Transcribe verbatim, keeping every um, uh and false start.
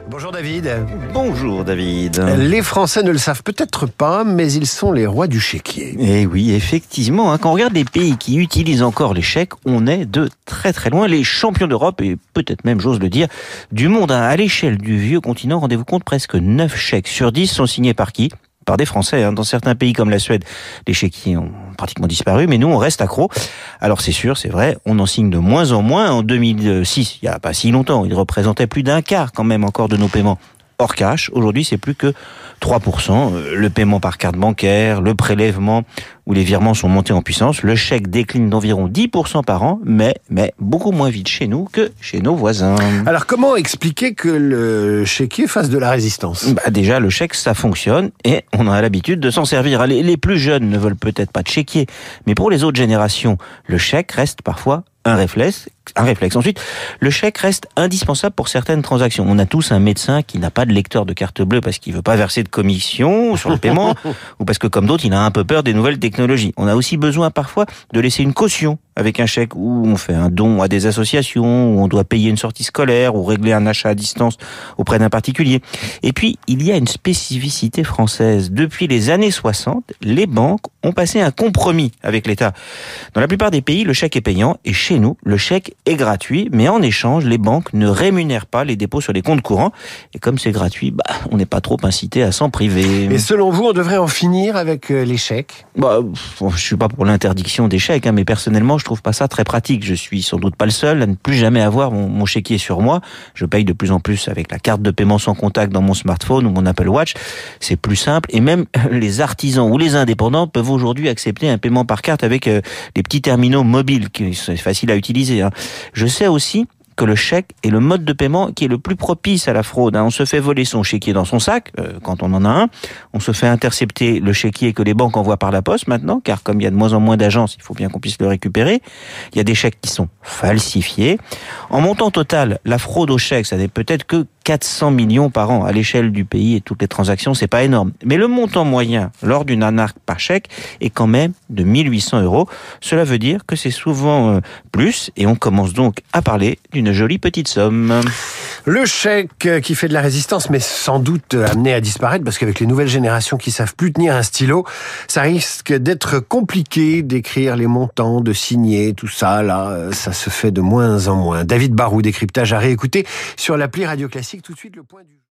Bonjour David. Bonjour David. Les Français ne le savent peut-être pas, mais ils sont les rois du chéquier. Eh oui, effectivement, hein, quand on regarde les pays qui utilisent encore les chèques, on est de très très loin les champions d'Europe et peut-être même, j'ose le dire, du monde. Hein. À l'échelle du vieux continent, rendez-vous compte, presque neuf chèques sur dix sont signés par qui ? Par des Français. Hein. Dans certains pays comme la Suède, les chéquiers ont pratiquement disparu, mais nous, on reste accro. Alors c'est sûr, c'est vrai, on en signe de moins en moins. En deux mille six, il n'y a pas si longtemps, ils représentaient plus d'un quart quand même encore de nos paiements hors cash. Aujourd'hui, c'est plus que trois pour cent. Le paiement par carte bancaire, le prélèvement où les virements sont montés en puissance. Le chèque décline d'environ dix pour cent par an, mais, mais beaucoup moins vite chez nous que chez nos voisins. Alors comment expliquer que le chéquier fasse de la résistance ? Bah déjà, le chèque, ça fonctionne et on a l'habitude de s'en servir. Les, les plus jeunes ne veulent peut-être pas de chéquier, mais pour les autres générations, le chèque reste parfois un réflexe. Un réflexe. Ensuite, le chèque reste indispensable pour certaines transactions. On a tous un médecin qui n'a pas de lecteur de carte bleue parce qu'il veut pas verser de commission sur le paiement ou parce que, comme d'autres, il a un peu peur des nouvelles technologies. On a aussi besoin parfois de laisser une caution avec un chèque où on fait un don à des associations, où on doit payer une sortie scolaire ou régler un achat à distance auprès d'un particulier. Et puis, il y a une spécificité française. Depuis les années soixante, les banques ont passé un compromis avec l'État. Dans la plupart des pays, le chèque est payant et chez nous, le chèque est gratuit, mais en échange, les banques ne rémunèrent pas les dépôts sur les comptes courants. Et comme c'est gratuit, bah, on n'est pas trop incité à s'en priver. Et selon vous, on devrait en finir avec les chèques ? Bah, je suis pas pour l'interdiction des chèques, hein, mais personnellement, je trouve pas ça très pratique. Je suis sans doute pas le seul à ne plus jamais avoir mon, mon chéquier sur moi. Je paye de plus en plus avec la carte de paiement sans contact dans mon smartphone ou mon Apple Watch. C'est plus simple. Et même les artisans ou les indépendants peuvent aujourd'hui accepter un paiement par carte avec euh, les petits terminaux mobiles, qui sont faciles à utiliser. Hein. Je sais aussi que le chèque est le mode de paiement qui est le plus propice à la fraude. On se fait voler son chéquier dans son sac, euh, quand on en a un. On se fait intercepter le chéquier que les banques envoient par la poste maintenant, car comme il y a de moins en moins d'agences, il faut bien qu'on puisse le récupérer. Il y a des chèques qui sont falsifiés. En montant total, la fraude au chèque, ça n'est peut-être que quatre cents millions par an. À l'échelle du pays et toutes les transactions, c'est pas énorme. Mais le montant moyen lors d'une arnaque par chèque est quand même de mille huit cents euros. Cela veut dire que c'est souvent plus et on commence donc à parler d'une jolie petite somme. Le chèque qui fait de la résistance, mais sans doute amené à disparaître, parce qu'avec les nouvelles générations qui savent plus tenir un stylo, ça risque d'être compliqué d'écrire les montants, de signer, tout ça, là, ça se fait de moins en moins. David Barou, décryptage à réécouter sur l'appli Radio Classique. Tout de suite, le point du...